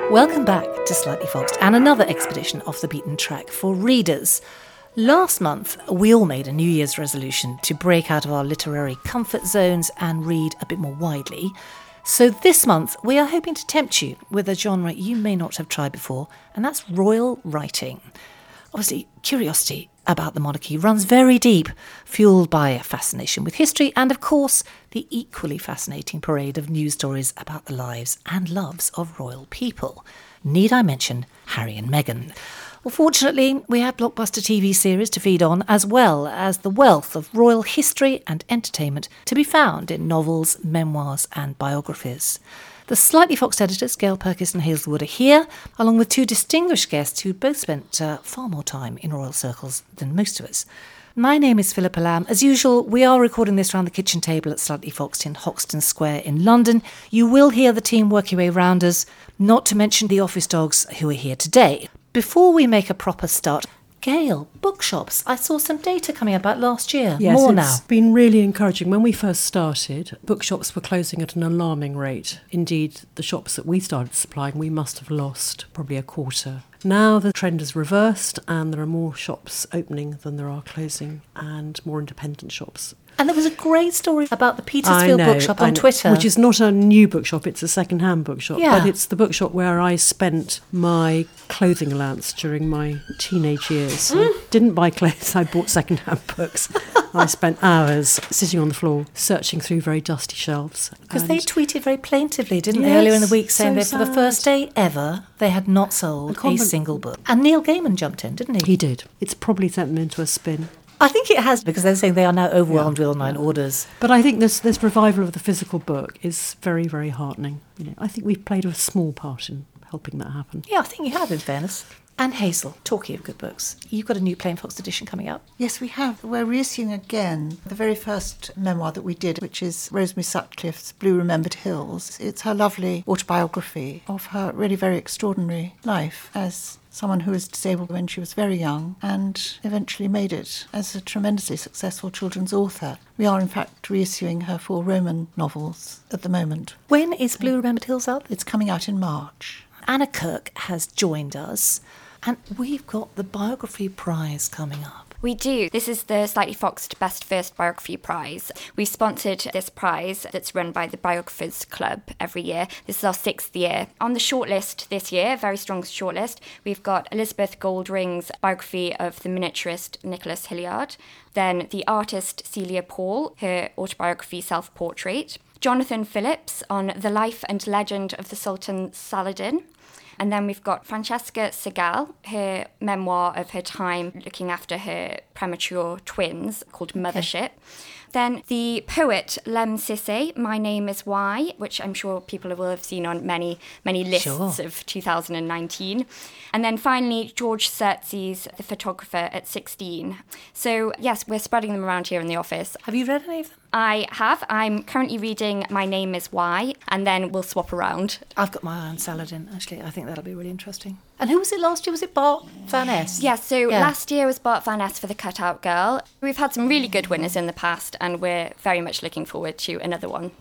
Welcome back to Slightly Foxed and another expedition off the beaten track for readers. Last month, we all made a New Year's resolution to break out of our literary comfort zones and read a bit more widely. So this month, we are hoping to tempt you with a genre you may not have tried before, and that's royal writing. Obviously, curiosity about the monarchy runs very deep, fuelled by a fascination with history and, of course, the equally fascinating parade of news stories about the lives and loves of royal people. Need I mention Harry and Meghan? Well, fortunately, we have blockbuster TV series to feed on, as well as the wealth of royal history and entertainment to be found in novels, memoirs and biographies. The Slightly Foxed editors, Gail Purkis and Hazelwood, are here, along with two distinguished guests who both spent far more time in royal circles than most of us. My name is Philippa Lamb. As usual, we are recording this round the kitchen table at Slightly Foxed in Hoxton Square in London. You will hear the team work your way round us, not to mention the office dogs who are here today. Before we make a proper start, Gail, bookshops. I saw some data coming about last year. Yes, more it's now. Been really encouraging. When we first started, bookshops were closing at an alarming rate. Indeed, the shops that we started supplying, we must have lost probably a quarter. Now the trend has reversed and there are more shops opening than there are closing, and more independent shops. And there was a great story about the Petersfield bookshop on Twitter. Which is not a new bookshop, it's a second-hand bookshop. Yeah. But it's the bookshop where I spent my clothing allowance during my teenage years. I didn't buy clothes, I bought second-hand books. I spent hours sitting on the floor, searching through very dusty shelves. Because they tweeted very plaintively, didn't they, Yes, earlier in the week, saying so that for the sad. first day ever, they had not sold a single book. And Neil Gaiman jumped in, didn't he? He did. It's probably sent them into a spin. I think it has, because they're saying they are now overwhelmed with online orders. But I think this revival of the physical book is very, very heartening. You know, I think we've played a small part in helping that happen. Yeah, I think you have, in fairness. And Hazel, talking of good books, you've got a new Plain Fox edition coming up. Yes, we have. We're reissuing again the very first memoir that we did, which is Rosemary Sutcliffe's Blue Remembered Hills. It's her lovely autobiography of her really very extraordinary life as someone who was disabled when she was very young and eventually made it as a tremendously successful children's author. We are, in fact, reissuing her 4 Roman novels at the moment. When is Blue Remembered Hills out? It's coming out in March. Anna Kirk has joined us, and we've got the Biography Prize coming up. We do. This is the Slightly Foxed Best First Biography Prize. We've sponsored this prize that's run by the Biographers Club every year. This is our 6th year. On the shortlist this year, very strong shortlist, we've got Elizabeth Goldring's biography of the miniaturist Nicholas Hilliard, then the artist Celia Paul, her autobiography Self-Portrait, Jonathan Phillips on the life and legend of the Sultan Saladin. And then we've got Francesca Segal, her memoir of her time looking after her premature twins called Mothership. Then the poet Lem Sissay, My Name is Why, which I'm sure people will have seen on many lists of 2019. And then finally, George Surtsey's The Photographer at 16. So yes, we're spreading them around here in the office. Have you read any of them? I have. I'm currently reading My Name is Why, and then we'll swap around. I've got my eye on Saladin, actually. I think that'll be really interesting. And who was it last year? Was it Bart Van Ness? Yes, last year was Bart Van Ness for The Cutout Girl. We've had some really good winners in the past, and we're very much looking forward to another one.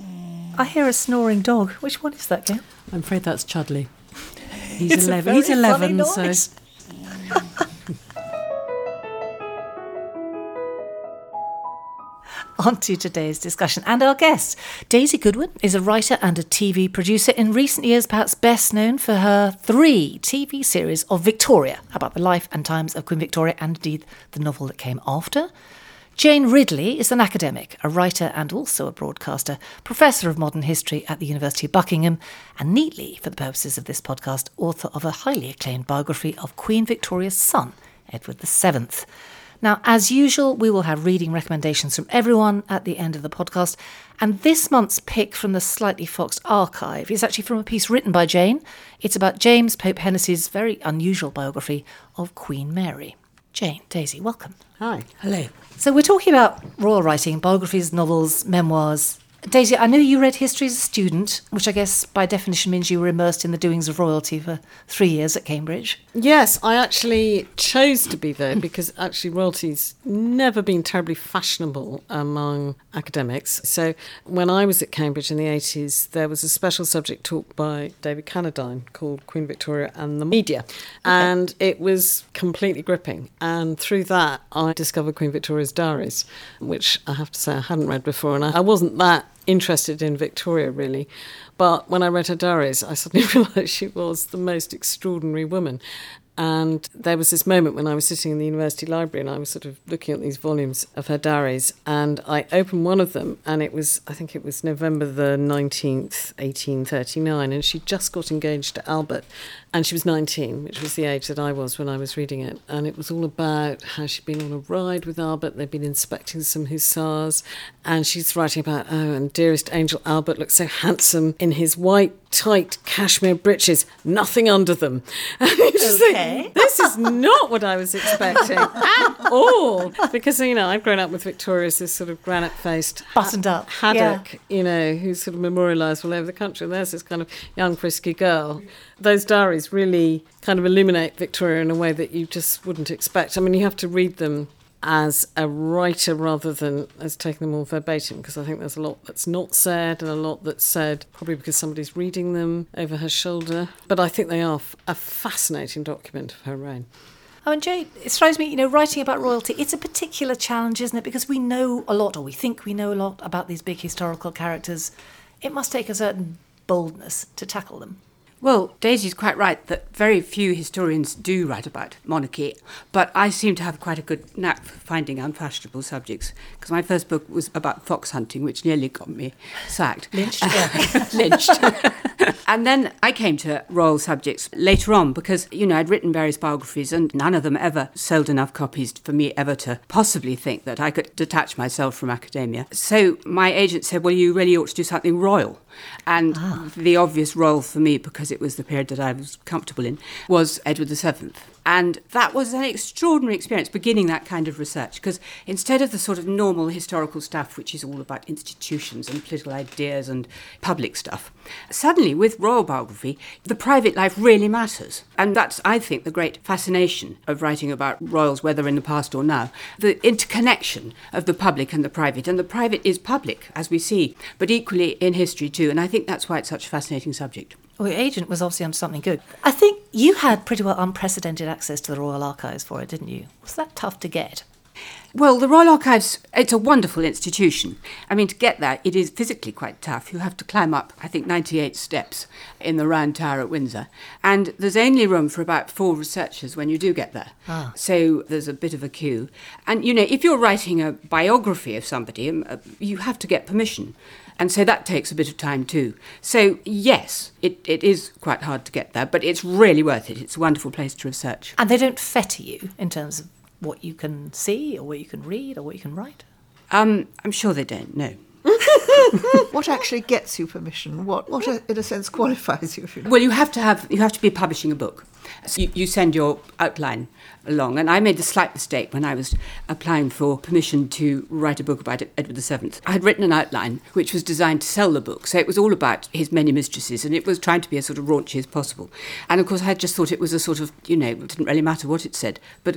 I hear a snoring dog. Which one is that, Gail? I'm afraid that's Chudley. It's He's a 11. very He's 11, funny so... noise. On to today's discussion and our guest. Daisy Goodwin is a writer and a TV producer, in recent years perhaps best known for her 3 TV series of Victoria, about the life and times of Queen Victoria, and indeed the novel that came after. Jane Ridley is an academic, a writer and also a broadcaster, professor of modern history at the University of Buckingham, and neatly, for the purposes of this podcast, author of a highly acclaimed biography of Queen Victoria's son, Edward VII. Now, as usual, we will have reading recommendations from everyone at the end of the podcast, and this month's pick from the Slightly Foxed archive is actually from a piece written by Jane. It's about James Pope Hennessy's very unusual biography of Queen Mary. Jane, Daisy, welcome. Hi. Hello. So we're talking about royal writing, biographies, novels, memoirs, Daisy, I know you read history as a student, which I guess by definition means you were immersed in the doings of royalty for 3 years at Cambridge. Yes, I actually chose to be there because actually royalty's never been terribly fashionable among academics. So when I was at Cambridge in the 80s, there was a special subject taught by David Cannadine called Queen Victoria and the Media. Okay. And it was completely gripping. And through that, I discovered Queen Victoria's diaries, which I have to say I hadn't read before. And I wasn't that interested in Victoria, really. But when I read her diaries, I suddenly realised she was the most extraordinary woman. And there was this moment when I was sitting in the university library and I was sort of looking at these volumes of her diaries, and I opened one of them, and I think it was November the 19th, 1839, and she just got engaged to Albert, and she was 19, which was the age that I was when I was reading it. And it was all about how she'd been on a ride with Albert, they'd been inspecting some hussars, and she's writing about, and dearest angel Albert looked so handsome in his white, tight cashmere breeches, nothing under them. And you just think, this is not what I was expecting at all. Because, I've grown up with Victoria as this sort of granite-faced, buttoned up haddock, who's sort of memorialised all over the country. And there's this kind of young, frisky girl. Those diaries really kind of illuminate Victoria in a way that you just wouldn't expect. I mean, you have to read them as a writer rather than as taking them all verbatim, because I think there's a lot that's not said and a lot that's said probably because somebody's reading them over her shoulder. But I think they are a fascinating document of her reign. Oh, and Jay, it strikes me, writing about royalty, it's a particular challenge, isn't it? Because we know a lot, or we think we know a lot about these big historical characters. It must take a certain boldness to tackle them. Well, Daisy's quite right that very few historians do write about monarchy, but I seem to have quite a good knack for finding unfashionable subjects, because my first book was about fox hunting, which nearly got me sacked. Lynched? Lynched. And then I came to royal subjects later on because, I'd written various biographies and none of them ever sold enough copies for me ever to possibly think that I could detach myself from academia. So my agent said, well, you really ought to do something royal. And the obvious role for me, because it was the period that I was comfortable in, was Edward VII. And that was an extraordinary experience, beginning that kind of research, because instead of the sort of normal historical stuff, which is all about institutions and political ideas and public stuff, suddenly with royal biography, the private life really matters. And that's, I think, the great fascination of writing about royals, whether in the past or now, the interconnection of the public and the private. And the private is public, as we see, but equally in history too. And I think that's why it's such a fascinating subject. Well, your agent was obviously onto something good. I think you had pretty well unprecedented access to the Royal Archives for it, didn't you? Was that tough to get? Well, the Royal Archives, it's a wonderful institution. I mean, to get there, it is physically quite tough. You have to climb up, I think, 98 steps in the Round Tower at Windsor. And there's only room for about 4 researchers when you do get there. So there's a bit of a queue. And, if you're writing a biography of somebody, you have to get permission. And so that takes a bit of time too. So, yes, it is quite hard to get there, but it's really worth it. It's a wonderful place to research. And they don't fetter you in terms of what you can see or what you can read or what you can write? I'm sure they don't, no. What actually gets you permission? What in a sense qualifies you? If you know? Well, you have to be publishing a book. So you send your outline along, and I made a slight mistake when I was applying for permission to write a book about Edward VII. I had written an outline which was designed to sell the book, so it was all about his many mistresses, and it was trying to be as sort of raunchy as possible. And of course, I just thought it was a sort of, it didn't really matter what it said, but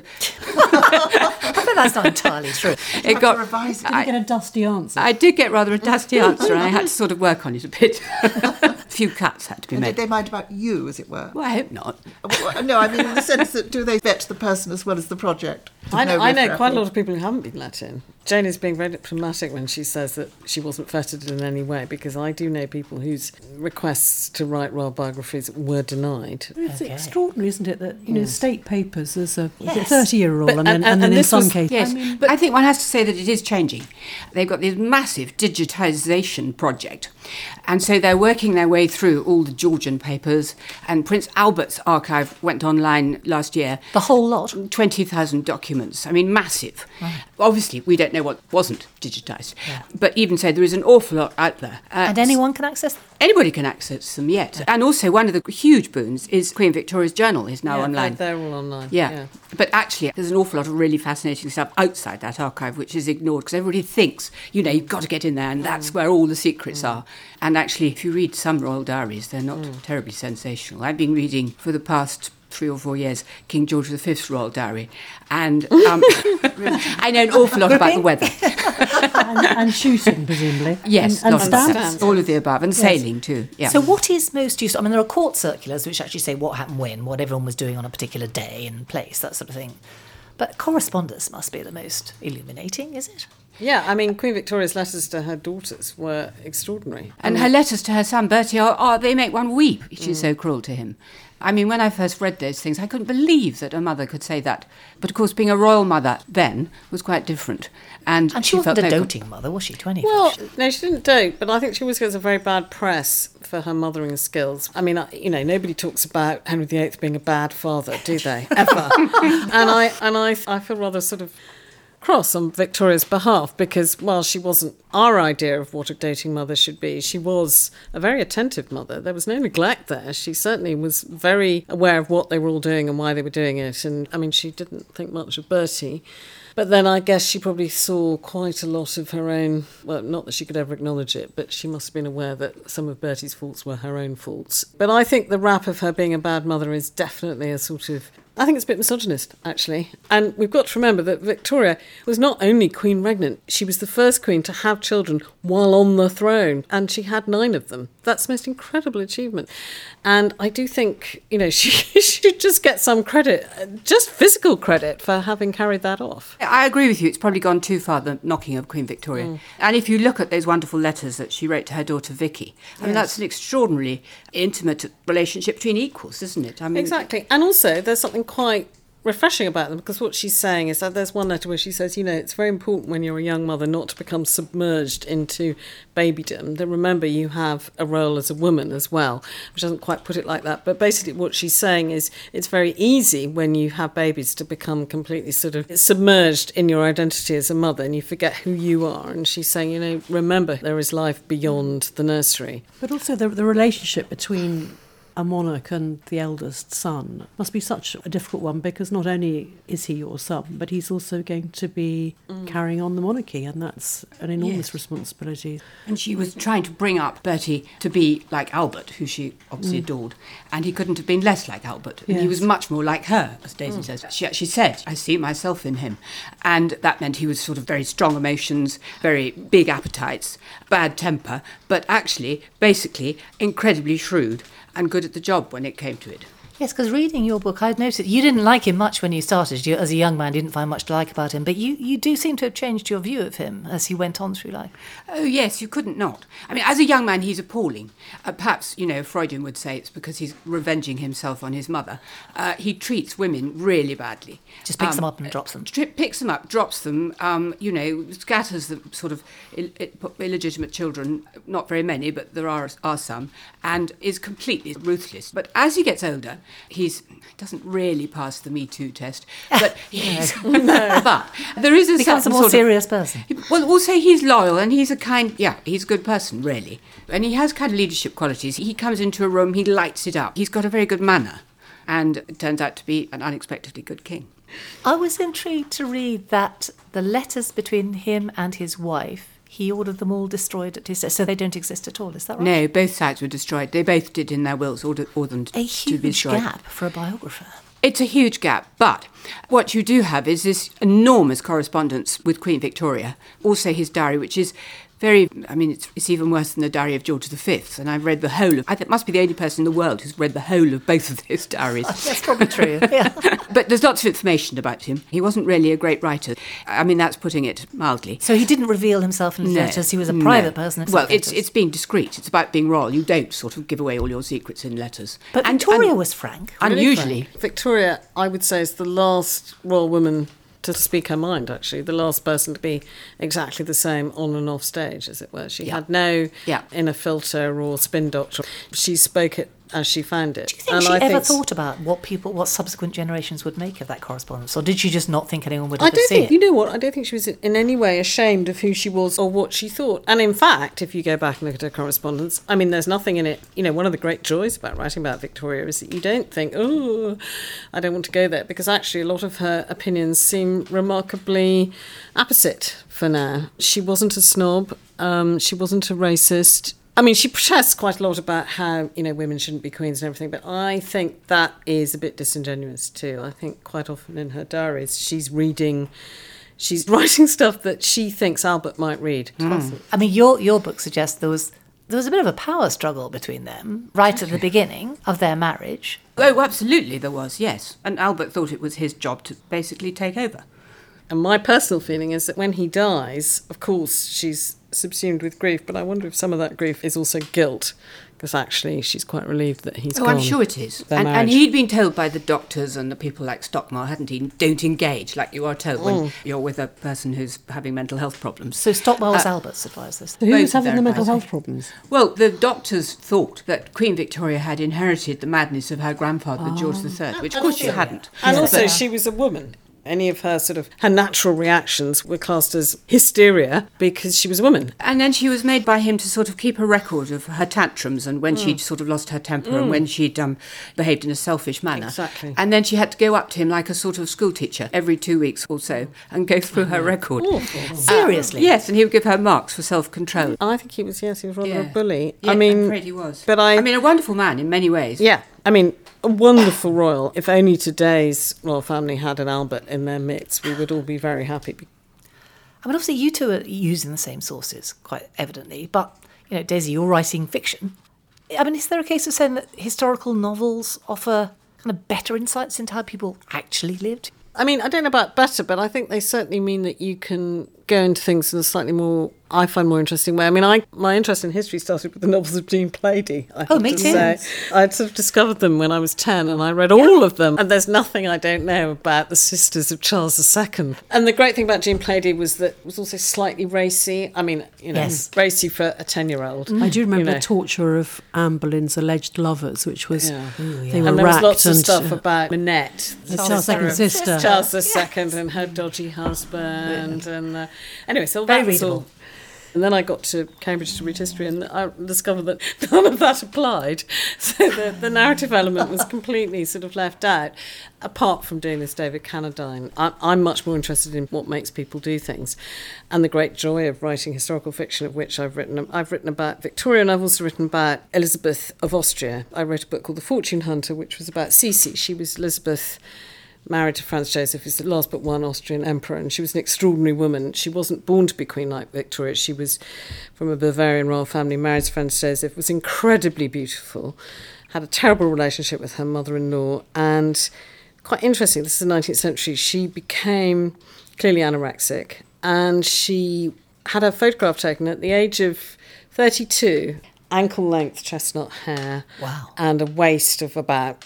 I bet that's not entirely true. It got revise it. Did you get a dusty answer? I did get rather a dusty answer, and I had to sort of work on it a bit. A few cuts had to be And made. did they mind about you, as it were? Well, I hope not. No, I mean in the sense that do they vet the person as well as the project? I know quite a lot of people who haven't been let in. Jane is being very diplomatic when she says that she wasn't fettered in any way, because I do know people whose requests to write royal biographies were denied. It's extraordinary, isn't it, that state papers, there's a Yes. 30-year rule, But- and then in this some was- cases... Yes, but I think one has to say that it is changing. They've got this massive digitisation project, and so they're working their way through all the Georgian papers, and Prince Albert's archive went online last year. The whole lot? 20,000 documents. documents. I mean, massive. Right. Obviously, we don't know what wasn't digitised. Yeah. But even so, there is an awful lot out there. And anyone can access them? Anybody can access them, yet. Yeah. And also, one of the huge boons is Queen Victoria's Journal is now online. They're all online. Yeah. But actually, there's an awful lot of really fascinating stuff outside that archive, which is ignored, because everybody thinks, you've got to get in there, and that's where all the secrets are. And actually, if you read some royal diaries, they're not terribly sensational. I've been reading for the past 3 or 4 years King George V's royal diary, and I know an awful lot about the weather. and shooting, presumably. Yes, and stamps. All of the above, and sailing too. Yeah. So what is most useful? I mean, there are court circulars which actually say what happened when, what everyone was doing on a particular day and place, that sort of thing. But correspondence must be the most illuminating, is it? Yeah, I mean, Queen Victoria's letters to her daughters were extraordinary. And her letters to her son Bertie they make one weep. She's so cruel to him. I mean, when I first read those things, I couldn't believe that a mother could say that. But of course, being a royal mother then was quite different. And she wasn't a doting mother, was she, to any Well, no, she didn't dote, but I think she always gets a very bad press for her mothering skills. I mean, nobody talks about Henry VIII being a bad father, do they? Ever. and I feel rather sort of cross on Victoria's behalf, because while she wasn't our idea of what a doting mother should be, she was a very attentive mother. There was no neglect there. She certainly was very aware of what they were all doing and why they were doing it. And I mean, she didn't think much of Bertie. But then I guess she probably saw quite a lot of her own, well, not that she could ever acknowledge it, but she must have been aware that some of Bertie's faults were her own faults. But I think the rap of her being a bad mother is definitely a sort of, I think it's a bit misogynist, actually. And we've got to remember that Victoria was not only queen regnant, she was the first queen to have children while on the throne, and she had 9 of them. That's the most incredible achievement. And I do think, she should just get some credit, just physical credit, for having carried that off. I agree with you. It's probably gone too far, the knocking of Queen Victoria. And if you look at those wonderful letters that she wrote to her daughter Vicky, I mean, that's an extraordinarily intimate relationship between equals, isn't it? I mean, exactly. And also, there's something quite refreshing about them, because what she's saying is that there's one letter where she says, it's very important when you're a young mother not to become submerged into babydom. Then remember, you have a role as a woman as well, which doesn't quite put it like that. But basically what she's saying is it's very easy when you have babies to become completely sort of submerged in your identity as a mother, and you forget who you are. And she's saying, remember, there is life beyond the nursery. But also the relationship between a monarch and the eldest son must be such a difficult one, because not only is he your son, but he's also going to be carrying on the monarchy, and that's an enormous responsibility. And she was trying to bring up Bertie to be like Albert, who she obviously adored, and he couldn't have been less like Albert. Yes. He was much more like her, as Daisy says. She actually said, I see myself in him. And that meant he was sort of very strong emotions, very big appetites, bad temper, but actually, basically, incredibly shrewd and good at the job when it came to it. Yes, because reading your book, I'd noticed you didn't like him much when you started. You, as a young man, didn't find much to like about him, but you do seem to have changed your view of him as he went on through life. Oh, yes, you couldn't not. I mean, as a young man, he's appalling. Perhaps, Freudian would say it's because he's revenging himself on his mother. He treats women really badly. Just picks them up and drops them. Picks them up, drops them, scatters the sort of illegitimate children, not very many, but there are some, and is completely ruthless. But as he gets older, he doesn't really pass the Me Too test, but but there is a becomes a more serious person. Well, also he's loyal and he's he's a good person, really, and he has kind of leadership qualities. He comes into a room, he lights it up. He's got a very good manner, and it turns out to be an unexpectedly good king. I was intrigued to read that the letters between him and his wife, he ordered them all destroyed at his death, so they don't exist at all, is that right? No, both sides were destroyed. They both did in their wills order them to be destroyed. A huge gap for a biographer. It's a huge gap, but what you do have is this enormous correspondence with Queen Victoria, also his diary, which is it's even worse than the diary of George V, and I've read the whole of, I think must be the only person in the world who's read the whole of both of those diaries. That's probably true, yeah. But there's lots of information about him. He wasn't really a great writer. I mean, that's putting it mildly. So he didn't reveal himself in his letters, he was a private person. Well, it's being discreet. It's about being royal. You don't sort of give away all your secrets in letters. But Victoria was frank. Unusually. Frank. Victoria, I would say, is the last royal woman to speak her mind, actually, the last person to be exactly the same on and off stage, as it were. She had no inner filter or spin doctor. She spoke at as she found it. Do you think she ever thought about what subsequent generations would make of that correspondence, or did she just not think anyone would ever see it? You know what? I don't think she was in any way ashamed of who she was or what she thought. And in fact, if you go back and look at her correspondence, I mean, there's nothing in it. You know, one of the great joys about writing about Victoria is that you don't think, oh, I don't want to go there, because actually a lot of her opinions seem remarkably opposite for now. She wasn't a snob. She wasn't a racist. I mean, she protests quite a lot about how, you know, women shouldn't be queens and everything, but I think that is a bit disingenuous too. I think quite often in her diaries, she's writing stuff that she thinks Albert might read. I mean, your book suggests there was a bit of a power struggle between them right at the beginning of their marriage. Oh, absolutely there was, yes. And Albert thought it was his job to basically take over. And my personal feeling is that when he dies, of course, she's subsumed with grief, but I wonder if some of that grief is also guilt, because actually she's quite relieved that he's gone. I'm sure it is. And he'd been told by the doctors and the people like Stockmar, hadn't he, don't engage like you are told when you're with a person who's having mental health problems. So Stockmar was Albert's advice. Who was having the mental health problems? Well, the doctors thought that Queen Victoria had inherited the madness of her grandfather, George III, which of course she hadn't. And also she was a woman. Any of her her natural reactions were classed as hysteria because she was a woman. And then she was made by him to sort of keep a record of her tantrums and when she'd sort of lost her temper and when she'd behaved in a selfish manner. Exactly. And then she had to go up to him like a sort of school teacher every 2 weeks or so and go through her record. Seriously? Yes, and he would give her marks for self-control. I think he was rather a bully. Yeah, I'm afraid he was. But I mean, a wonderful man in many ways. Yeah, I mean, a wonderful royal. If only today's royal family had an Albert in their midst, we would all be very happy. I mean, obviously you two are using the same sources, quite evidently, but, you know, Daisy, you're writing fiction. I mean, is there a case of saying that historical novels offer kind of better insights into how people actually lived? I mean, I don't know about better, but I think they certainly mean that you can go into things in a slightly more, I find, more interesting way. I mean, my interest in history started with the novels of Jean Plaidy. Me too. I'd sort of discovered them when I was 10 and I read all of them. And there's nothing I don't know about the sisters of Charles II. And the great thing about Jean Plaidy was that it was also slightly racy. I mean, you know, racy for a 10-year-old. I do remember the torture of Anne Boleyn's alleged lovers, which was, they were and there was lots of and, stuff about Minette, Charles II's sister. Charles II and her dodgy husband. And anyway, so very that's readable. all. And then I got to Cambridge to read history and I discovered that none of that applied. So the narrative element was completely sort of left out, apart from doing this David Cannadine. I'm much more interested in what makes people do things. And the great joy of writing historical fiction, of which I've written about Victoria, and I've also written about Elizabeth of Austria. I wrote a book called The Fortune Hunter, which was about Sisi. She was Elizabeth, married to Franz Joseph, who's the last but one Austrian emperor, and she was an extraordinary woman. She wasn't born to be queen like Victoria. She was from a Bavarian royal family, married to Franz Joseph, was incredibly beautiful, had a terrible relationship with her mother-in-law, and quite interesting, this is the 19th century, she became clearly anorexic, and she had her photograph taken at the age of 32, ankle-length chestnut hair, and a waist of about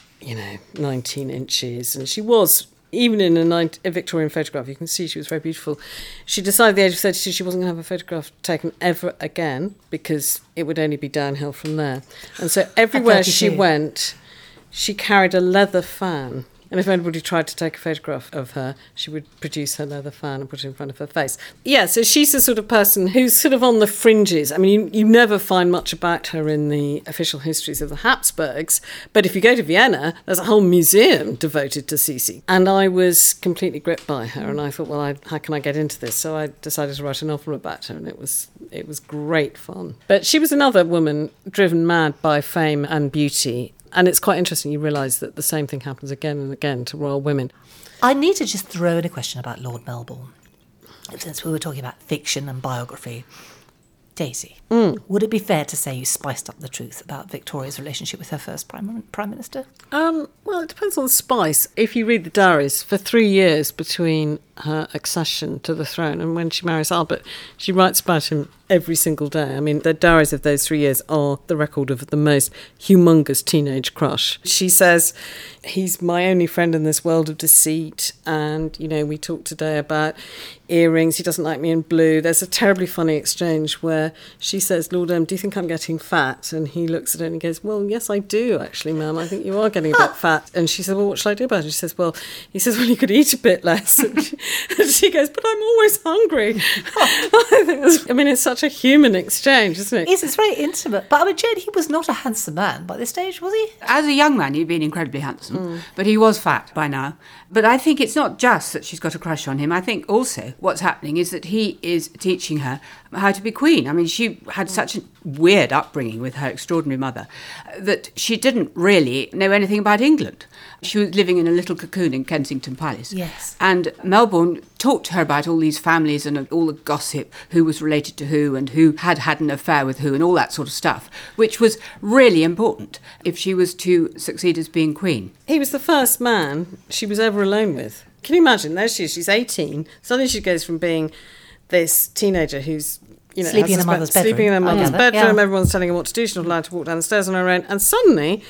19 inches. And she was, even in a Victorian photograph, you can see she was very beautiful. She decided at the age of 32 she wasn't going to have a photograph taken ever again because it would only be downhill from there. And so everywhere she went, she carried a leather fan. And if anybody tried to take a photograph of her, she would produce her leather fan and put it in front of her face. Yeah, so she's the sort of person who's sort of on the fringes. I mean, you never find much about her in the official histories of the Habsburgs, but if you go to Vienna, there's a whole museum devoted to Sisi. And I was completely gripped by her, and I thought, well, how can I get into this? So I decided to write a novel about her, and it was great fun. But she was another woman driven mad by fame and beauty. And it's quite interesting, you realise that the same thing happens again and again to royal women. I need to just throw in a question about Lord Melbourne, since we were talking about fiction and biography. Daisy, would it be fair to say you spiced up the truth about Victoria's relationship with her first Prime Minister? Well, it depends on the spice. If you read the diaries, for 3 years between her accession to the throne. And when she marries Albert, she writes about him every single day. I mean, the diaries of those 3 years are the record of the most humongous teenage crush. She says, he's my only friend in this world of deceit. And, you know, we talked today about earrings. He doesn't like me in blue. There's a terribly funny exchange where she says, Lord M, do you think I'm getting fat? And he looks at her and he goes, well, yes, I do, actually, ma'am. I think you are getting a bit fat. And she said, well, what shall I do about it? She says, well, you could eat a bit less. And she goes, but I'm always hungry. I mean, it's such a human exchange, isn't it? It's very intimate. But I mean, Jane, he was not a handsome man by this stage, was he? As a young man, he'd been incredibly handsome, but he was fat by now. But I think it's not just that she's got a crush on him. I think also what's happening is that he is teaching her how to be queen. I mean, she had such a weird upbringing with her extraordinary mother that she didn't really know anything about England. She was living in a little cocoon in Kensington Palace. Yes. And Melbourne talked to her about all these families and all the gossip, who was related to who and who had had an affair with who and all that sort of stuff, which was really important if she was to succeed as being queen. He was the first man she was ever alone with. Can you imagine? There she is, she's 18. Suddenly she goes from being this teenager who's, you know, Sleeping in her mother's bedroom. Sleeping in her mother's Yeah. bedroom. Yeah. Everyone's telling her what to do. She's not allowed to walk down the stairs on her own. And suddenly,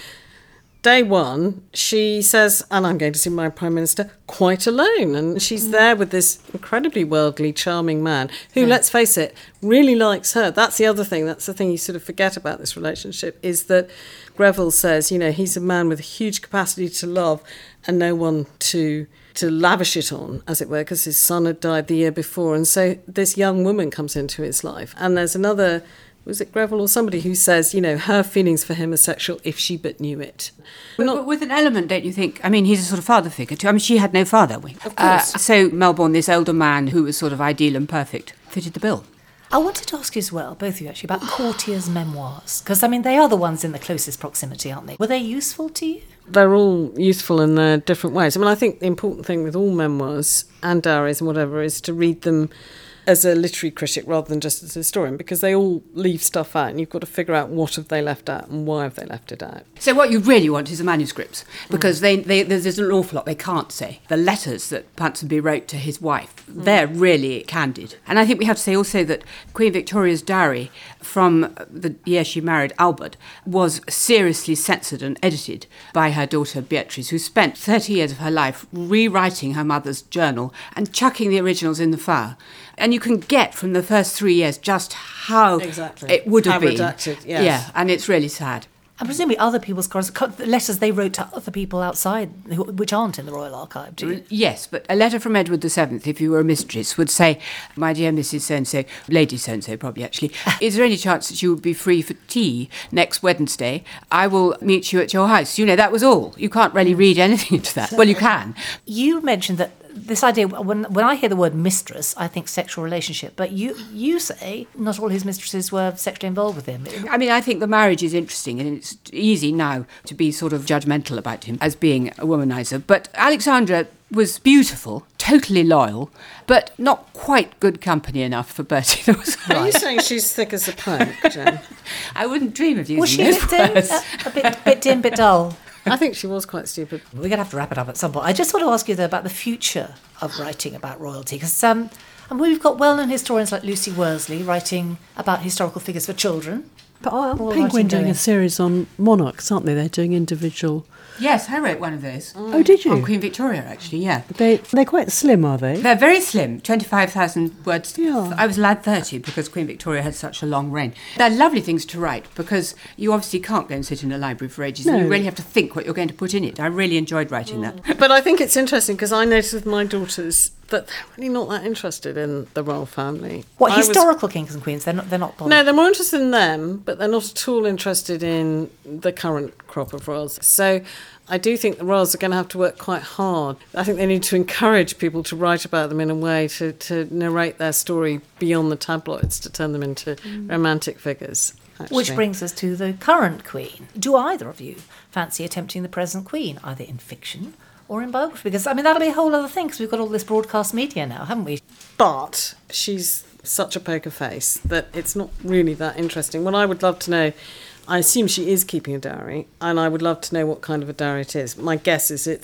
day one, she says, and I'm going to see my Prime Minister quite alone. And she's there with this incredibly worldly, charming man who, let's face it, really likes her. That's the other thing. That's the thing you sort of forget about this relationship, is that Greville says, you know, he's a man with a huge capacity to love and no one to lavish it on, as it were, because his son had died the year before. And so this young woman comes into his life. And there's another, was it Greville or somebody, who says, you know, her feelings for him are sexual if she but knew it. But with an element, don't you think? I mean, he's a sort of father figure too. I mean, she had no father. Of course. So Melbourne, this older man who was sort of ideal and perfect, fitted the bill. I wanted to ask you as well, both of you actually, about courtiers' memoirs. Because, I mean, they are the ones in the closest proximity, aren't they? Were they useful to you? They're all useful in their different ways. I mean, I think the important thing with all memoirs and diaries and whatever is to read them as a literary critic rather than just as a historian, because they all leave stuff out and you've got to figure out what have they left out and why have they left it out. So what you really want is the manuscripts, because there's an awful lot they can't say. The letters that Ponsonby wrote to his wife, they're really candid. And I think we have to say also that Queen Victoria's diary from the year she married Albert was seriously censored and edited by her daughter Beatrice, who spent 30 years of her life rewriting her mother's journal and chucking the originals in the fire. And you can get from the first 3 years just how it would have been. Redacted, yes. Yeah, and it's really sad. And presumably other people's letters they wrote to other people outside, which aren't in the Royal Archive, do you? Yes, but a letter from Edward VII, if you were a mistress, would say, my dear Mrs. So-and-so, Lady So-and-so probably actually, is there any chance that you would be free for tea next Wednesday? I will meet you at your house. You know, that was all. You can't really read anything into that. Well, you can. You mentioned that this idea, when I hear the word mistress, I think sexual relationship, but you say not all his mistresses were sexually involved with him. I mean, I think the marriage is interesting, and it's easy now to be sort of judgmental about him as being a womanizer. But Alexandra was beautiful, totally loyal, but not quite good company enough for Bertie. Are you saying she's thick as a plank, Jen? I wouldn't dream of using Was she those words. a bit dim, bit dull? I think she was quite stupid. We're going to have to wrap it up at some point. I just want to ask you, though, about the future of writing about royalty, because and we've got well-known historians like Lucy Worsley writing about historical figures for children. But All Penguin writing doing going. a series on monarchs, aren't they? They're doing individual. Yes, I wrote one of those. Oh, did you? On Queen Victoria, actually, yeah. They're quite slim, are they? They're very slim, 25,000 words. Yeah. I was allowed 30 because Queen Victoria had such a long reign. They're lovely things to write because you obviously can't go and sit in a library for ages and No. you really have to think what you're going to put in it. I really enjoyed writing that. But I think it's interesting because I noticed with my daughters that they're really not that interested in the royal family. What, I was- historical kings and queens? They're not bothered. No, they're more interested in them, but they're not at all interested in the current crop of royals. So I do think the royals are going to have to work quite hard. I think they need to encourage people to write about them in a way to narrate their story beyond the tabloids, to turn them into romantic figures. Actually. Which brings us to the current queen. Do either of you fancy attempting the present queen, either in fiction or in biography? Because, I mean, that'll be a whole other thing, because we've got all this broadcast media now, haven't we? But she's such a poker face that it's not really that interesting. What I would love to know, I assume she is keeping a diary, and I would love to know what kind of a diary it is. My guess is it's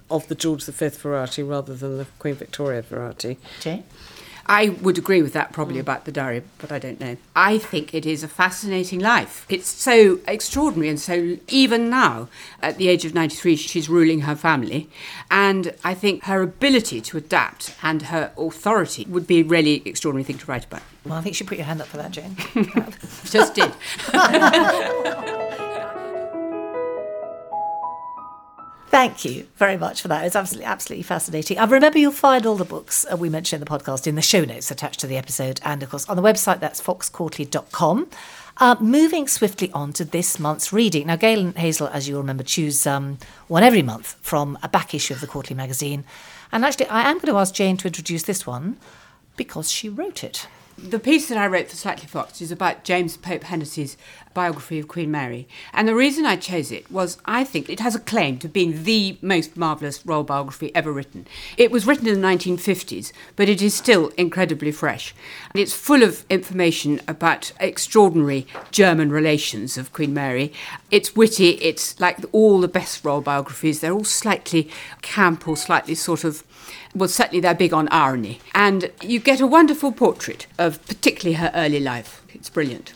of the George V variety rather than the Queen Victoria variety. Jane? I would agree with that probably about the diary, but I don't know. I think it is a fascinating life. It's so extraordinary, and so even now, at the age of 93, she's ruling her family. And I think her ability to adapt and her authority would be a really extraordinary thing to write about. Well, I think you should put your hand up for that, Jane. Just did. Thank you very much for that. It's absolutely fascinating. I remember you'll find all the books we mentioned in the podcast in the show notes attached to the episode, and of course on the website, that's foxquarterly.com. Moving swiftly on to this month's reading. Now, Gail and Hazel, as you'll remember, choose one every month from a back issue of the Quarterly magazine. And actually, I am going to ask Jane to introduce this one because she wrote it. The piece that I wrote for Slightly Foxed is about James Pope Hennessy's biography of Queen Mary. And the reason I chose it was I think it has a claim to being the most marvellous royal biography ever written. It was written in the 1950s, but it is still incredibly fresh. And it's full of information about extraordinary German relations of Queen Mary. It's witty, it's like all the best royal biographies. They're all slightly camp or slightly sort of, well, certainly they're big on irony. And you get a wonderful portrait of particularly her early life. It's brilliant.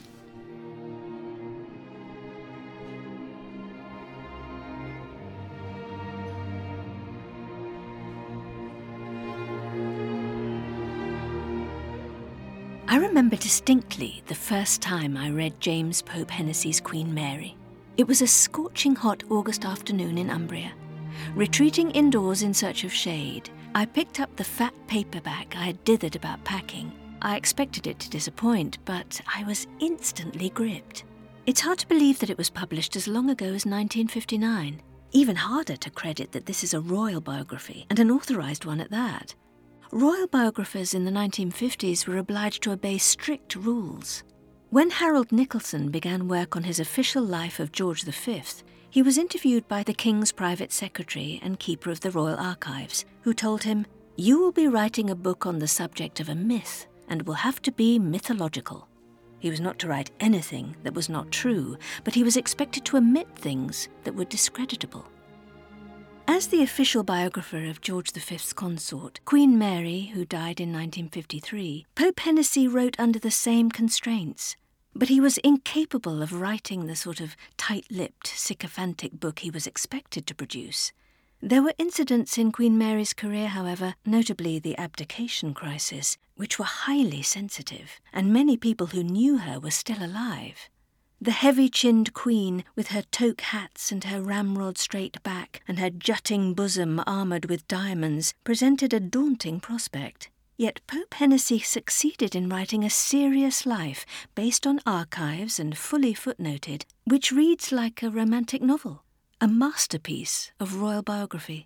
I remember distinctly the first time I read James Pope Hennessy's Queen Mary. It was a scorching hot August afternoon in Umbria. Retreating indoors in search of shade, I picked up the fat paperback I had dithered about packing. I expected it to disappoint, but I was instantly gripped. It's hard to believe that it was published as long ago as 1959. Even harder to credit that this is a royal biography, and an authorised one at that. Royal biographers in the 1950s were obliged to obey strict rules. When Harold Nicolson began work on his official life of George V, he was interviewed by the King's private secretary and keeper of the Royal Archives, who told him, "You will be writing a book on the subject of a myth, and will have to be mythological." He was not to write anything that was not true, but he was expected to omit things that were discreditable. As the official biographer of George V's consort, Queen Mary, who died in 1953, Pope Hennessy wrote under the same constraints. But he was incapable of writing the sort of tight-lipped, sycophantic book he was expected to produce. There were incidents in Queen Mary's career, however, notably the abdication crisis, which were highly sensitive, and many people who knew her were still alive. The heavy-chinned queen, with her toque hats and her ramrod-straight back and her jutting bosom armoured with diamonds, presented a daunting prospect. Yet Pope Hennessy succeeded in writing a serious life based on archives and fully footnoted, which reads like a romantic novel, a masterpiece of royal biography.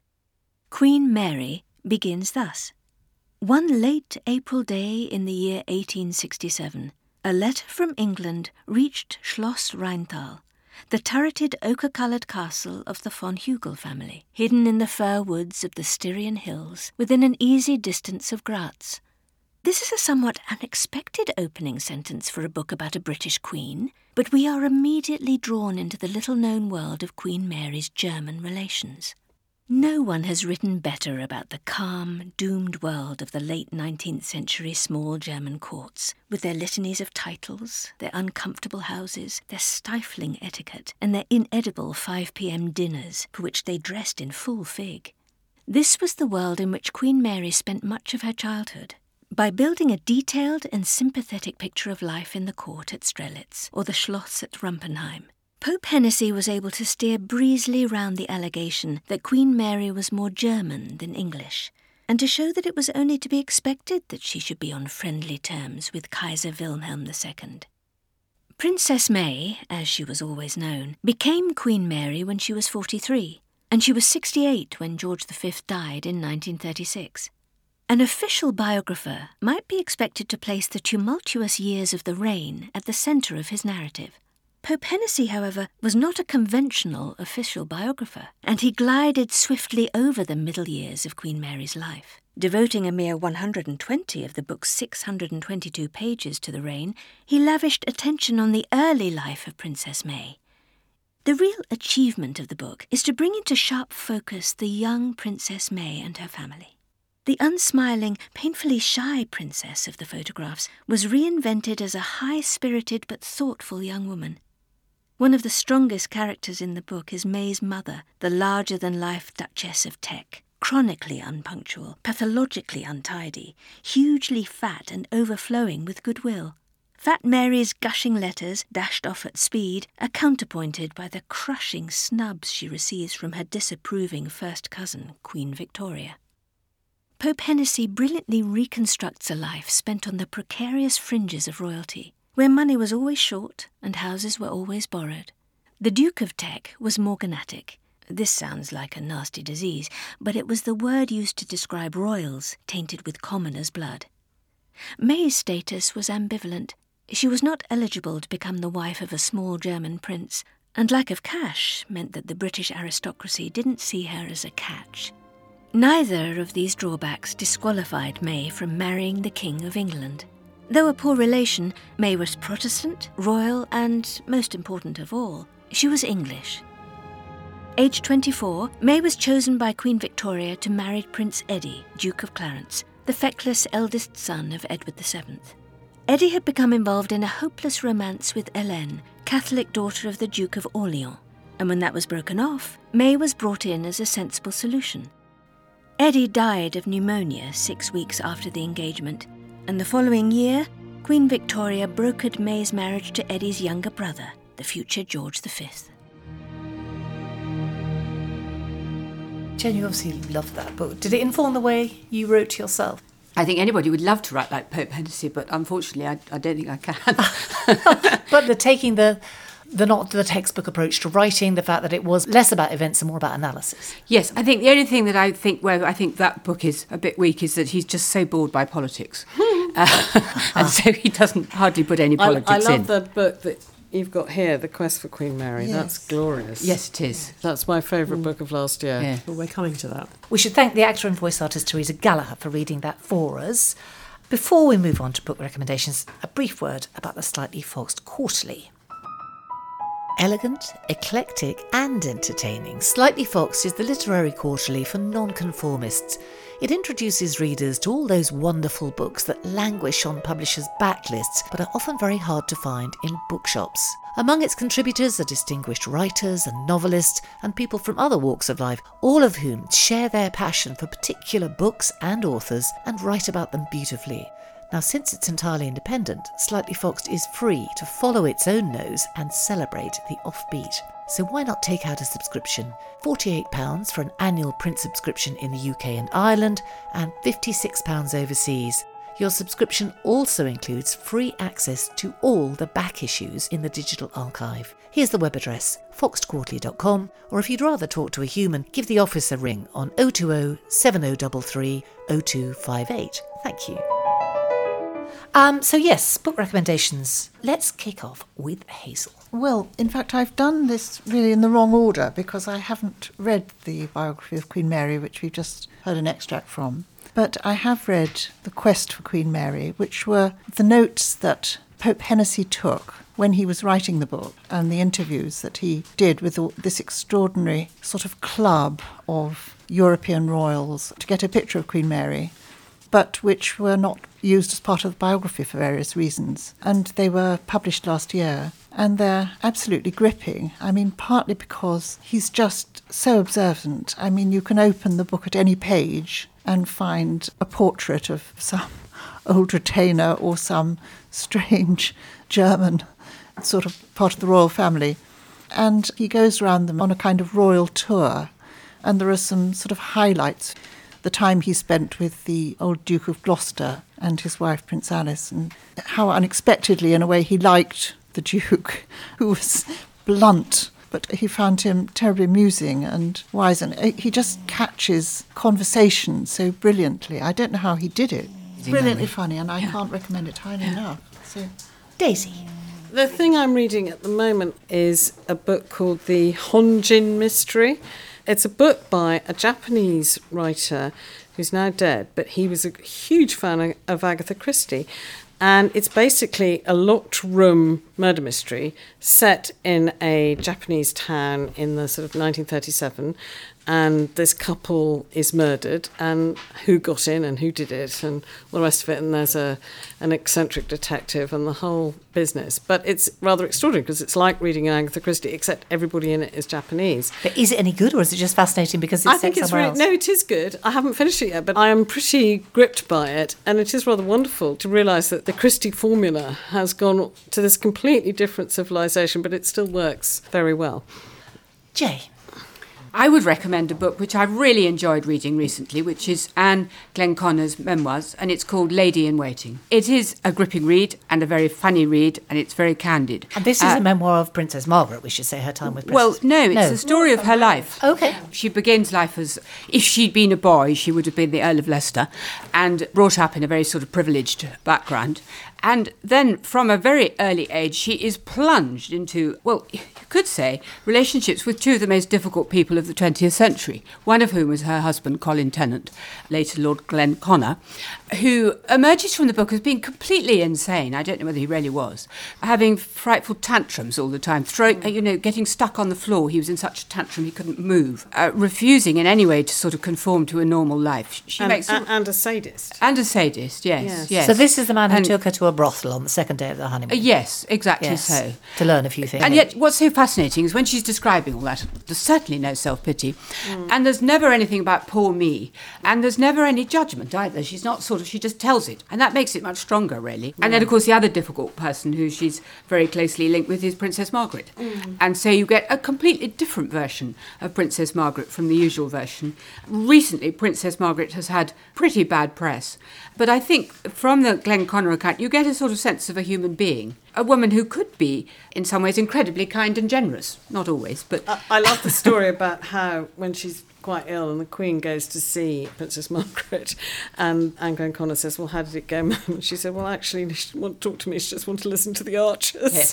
Queen Mary begins thus. One late April day in the year 1867, a letter from England reached Schloss Rheintal, the turreted ochre-coloured castle of the von Hugel family, hidden in the fir woods of the Styrian hills within an easy distance of Graz. This is a somewhat unexpected opening sentence for a book about a British queen, but we are immediately drawn into the little-known world of Queen Mary's German relations. No one has written better about the calm, doomed world of the late 19th century small German courts, with their litanies of titles, their uncomfortable houses, their stifling etiquette, and their inedible 5 p.m. dinners for which they dressed in full fig. This was the world in which Queen Mary spent much of her childhood. By building a detailed and sympathetic picture of life in the court at Strelitz or the Schloss at Rumpenheim, Pope Hennessy was able to steer breezily round the allegation that Queen Mary was more German than English, and to show that it was only to be expected that she should be on friendly terms with Kaiser Wilhelm II. Princess May, as she was always known, became Queen Mary when she was 43, and she was 68 when George V died in 1936. An official biographer might be expected to place the tumultuous years of the reign at the centre of his narrative. Pope Hennessy, however, was not a conventional official biographer, and he glided swiftly over the middle years of Queen Mary's life. Devoting a mere 120 of the book's 622 pages to the reign, he lavished attention on the early life of Princess May. The real achievement of the book is to bring into sharp focus the young Princess May and her family. The unsmiling, painfully shy princess of the photographs was reinvented as a high-spirited but thoughtful young woman. One of the strongest characters in the book is May's mother, the larger-than-life Duchess of Teck, chronically unpunctual, pathologically untidy, hugely fat and overflowing with goodwill. Fat Mary's gushing letters, dashed off at speed, are counterpointed by the crushing snubs she receives from her disapproving first cousin, Queen Victoria. Pope Hennessy brilliantly reconstructs a life spent on the precarious fringes of royalty, where money was always short and houses were always borrowed. The Duke of Teck was morganatic. This sounds like a nasty disease, but it was the word used to describe royals tainted with commoners' blood. May's status was ambivalent. She was not eligible to become the wife of a small German prince, and lack of cash meant that the British aristocracy didn't see her as a catch. Neither of these drawbacks disqualified May from marrying the King of England. Though a poor relation, May was Protestant, royal, and, most important of all, she was English. Aged 24, May was chosen by Queen Victoria to marry Prince Eddie, Duke of Clarence, the feckless eldest son of Edward VII. Eddie had become involved in a hopeless romance with Hélène, Catholic daughter of the Duke of Orléans, and when that was broken off, May was brought in as a sensible solution. Eddie died of pneumonia 6 weeks after the engagement, and the following year, Queen Victoria brokered May's marriage to Eddie's younger brother, the future George V. Jen, you obviously loved that book. Did it inform the way you wrote yourself? I think anybody would love to write like Pope Hennessy, but unfortunately I don't think I can. But taking the not the textbook approach to writing, the fact that it was less about events and more about analysis. Yes, I think the only thing that I think that book is a bit weak is that he's just so bored by politics. And so he doesn't hardly put any politics in. I love the book that you've got here, The Quest for Queen Mary. Yes. That's glorious. Yes, it is. That's my favourite book of last year. Yeah. Well, we're coming to that. We should thank the actor and voice artist Teresa Gallagher for reading that for us. Before we move on to book recommendations, a brief word about the Slightly Foxed Quarterly. Elegant, eclectic and entertaining, Slightly Foxed is the literary quarterly for nonconformists. It introduces readers to all those wonderful books that languish on publishers' backlists but are often very hard to find in bookshops. Among its contributors are distinguished writers and novelists and people from other walks of life, all of whom share their passion for particular books and authors and write about them beautifully. Now, since it's entirely independent, Slightly Foxed is free to follow its own nose and celebrate the offbeat. So why not take out a subscription? £48 for an annual print subscription in the UK and Ireland, and £56 overseas. Your subscription also includes free access to all the back issues in the digital archive. Here's the web address, foxedquarterly.com, or if you'd rather talk to a human, give the office a ring on 020 7033 0258. Thank you. So yes, book recommendations. Let's kick off with Hazel. Well, in fact, I've done this really in the wrong order because I haven't read the biography of Queen Mary, which we've just heard an extract from. But I have read The Quest for Queen Mary, which were the notes that Pope Hennessy took when he was writing the book and the interviews that he did with this extraordinary sort of club of European royals to get a picture of Queen Mary, but which were not used as part of the biography for various reasons. And they were published last year, and they're absolutely gripping. I mean, partly because he's just so observant. I mean, you can open the book at any page and find a portrait of some old retainer or some strange German sort of part of the royal family. And he goes around them on a kind of royal tour, and there are some sort of highlights. The time he spent with the old Duke of Gloucester and his wife, Prince Alice, and how unexpectedly, in a way, he liked the Duke, who was blunt, but he found him terribly amusing and wise, and he just catches conversation so brilliantly. I don't know how he did it. It's brilliantly funny, and I can't recommend it highly enough. So, Daisy. The thing I'm reading at the moment is a book called The Honjin Mystery. It's a book by a Japanese writer who's now dead, but he was a huge fan of Agatha Christie. And it's basically a locked room murder mystery set in a Japanese town in the sort of 1937. And this couple is murdered, and who got in and who did it and all the rest of it. And there's an eccentric detective and the whole business. But it's rather extraordinary because it's like reading an Agatha Christie, except everybody in it is Japanese. But is it any good, or is it just fascinating because it's set somewhere else? No, it is good. I haven't finished it yet, but I am pretty gripped by it. And it is rather wonderful to realise that the Christie formula has gone to this completely different civilisation, but it still works very well. Jane? I would recommend a book which I really enjoyed reading recently, which is Anne Glenconner's memoirs, and it's called Lady in Waiting. It is a gripping read and a very funny read, and it's very candid. And this is a memoir of Princess Margaret, we should say, her time with Well, Princess... no, it's the story of her life. Okay. She begins life as, if she'd been a boy, she would have been the Earl of Leicester, and brought up in a very sort of privileged background. And then from a very early age, she is plunged into, well, you could say, relationships with two of the most difficult people of the 20th century, one of whom was her husband, Colin Tennant, later Lord Glenconner, who emerges from the book as being completely insane. I don't know whether he really was. Having frightful tantrums all the time, getting stuck on the floor. He was in such a tantrum he couldn't move. Refusing in any way to sort of conform to a normal life. And a sadist. And a sadist, yes. So this is the man who took her to a brothel on the second day of the honeymoon. Yes, exactly so. To learn a few things. And yet what's so fascinating is when she's describing all that, there's certainly no self-pity, and there's never anything about poor me, and there's never any judgment either. She's not she just tells it, and that makes it much stronger, really. And then, of course, the other difficult person who she's very closely linked with is Princess Margaret. And so you get a completely different version of Princess Margaret from the usual version. Recently, Princess Margaret has had pretty bad press, but I think from the Glenconner account, you get a sort of sense of a human being, a woman who could be, in some ways, incredibly kind and generous. Not always, but... I love the story about how, when she's quite ill and the Queen goes to see Princess Margaret, and Anne Glenconner says, well, how did it go, ma'am? And she said, well, actually, she didn't want to talk to me, she just wanted to listen to the Archers.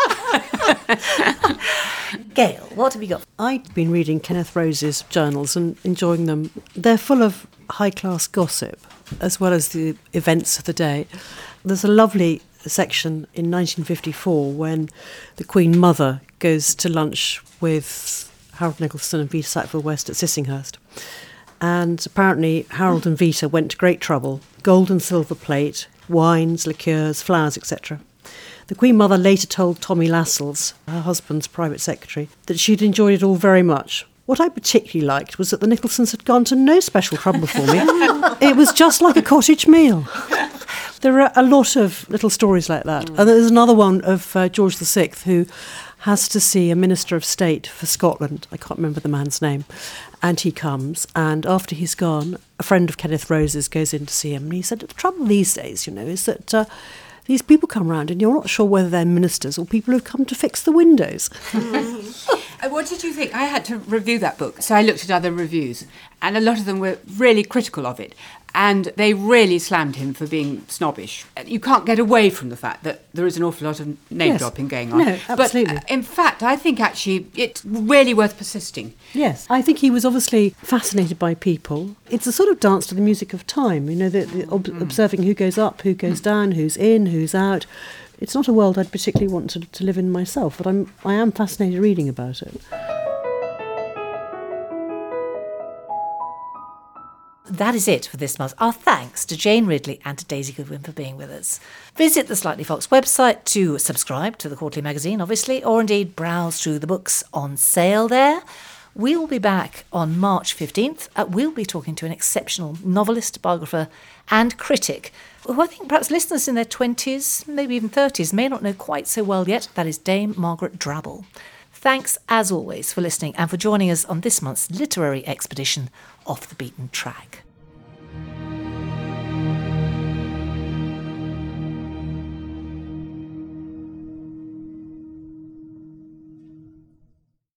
Yes. Gail, what have you got? I'd been reading Kenneth Rose's journals and enjoying them. They're full of high-class gossip, as well as the events of the day. There's a lovely section in 1954 when the Queen Mother goes to lunch with Harold Nicolson and Vita Sackville-West at Sissinghurst. And apparently Harold and Vita went to great trouble. Gold and silver plate, wines, liqueurs, flowers, etc. The Queen Mother later told Tommy Lascelles, her husband's private secretary, that she'd enjoyed it all very much. What I particularly liked was that the Nicholsons had gone to no special trouble for me. It was just like a cottage meal. There are a lot of little stories like that. And there's another one of George VI, who has to see a Minister of State for Scotland. I can't remember the man's name. And he comes, and after he's gone, a friend of Kenneth Rose's goes in to see him. And he said, the trouble these days, is that these people come round and you're not sure whether they're ministers or people who've come to fix the windows. What did you think? I had to review that book, so I looked at other reviews, and a lot of them were really critical of it. And they really slammed him for being snobbish. You can't get away from the fact that there is an awful lot of name-dropping going on. No, absolutely. But in fact, I think actually it's really worth persisting. Yes, I think he was obviously fascinated by people. It's a sort of dance to the music of time, observing who goes up, who goes down, who's in, who's out. It's not a world I'd particularly want to live in myself, but I am fascinated reading about it. That is it for this month. Our thanks to Jane Ridley and to Daisy Goodwin for being with us. Visit the Slightly Fox website to subscribe to the Quarterly Magazine, obviously, or indeed browse through the books on sale there. We'll be back on March 15th. We'll be talking to an exceptional novelist, biographer and critic who I think perhaps listeners in their 20s, maybe even 30s, may not know quite so well yet. That is Dame Margaret Drabble. Thanks, as always, for listening and for joining us on this month's literary expedition off the beaten track.